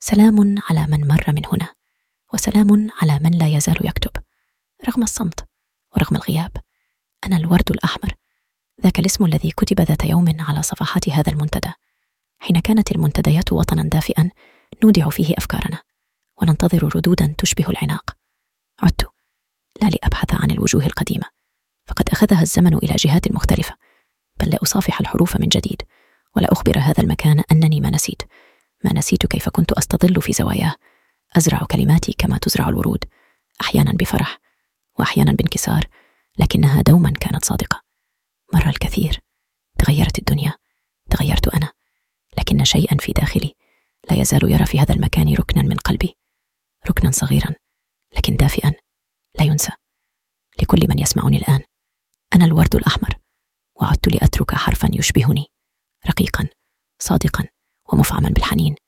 سلام على من مر من هنا، وسلام على من لا يزال يكتب رغم الصمت ورغم الغياب. أنا الورد الأحمر، ذاك الاسم الذي كتب ذات يوم على صفحات هذا المنتدى، حين كانت المنتديات وطنا دافئا نودع فيه أفكارنا وننتظر ردودا تشبه العناق. عدت لا لأبحث عن الوجوه القديمة، فقد أخذها الزمن إلى جهات مختلفة، بل لأصافح الحروف من جديد ولا أخبر هذا المكان أنني ما نسيت كيف كنت أستظل في زواياه، أزرع كلماتي كما تزرع الورود، أحيانا بفرح وأحيانا بانكسار، لكنها دوما كانت صادقة. مر الكثير، تغيرت الدنيا، تغيرت أنا، لكن شيئا في داخلي لا يزال يرى في هذا المكان ركنا من قلبي، ركنا صغيرا لكن دافئا لا ينسى. لكل من يسمعني الآن، أنا الورد الأحمر، وعدت لأترك حرفا يشبهني، رقيقا صادقا ومفعما بالحنين.